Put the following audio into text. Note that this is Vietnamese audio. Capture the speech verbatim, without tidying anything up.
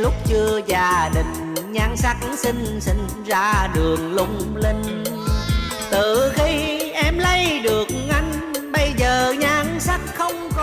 lúc chưa gia đình, nhan sắc xinh xinh ra đường lung linh. Từ khi em lấy được anh, bây giờ nhan sắc không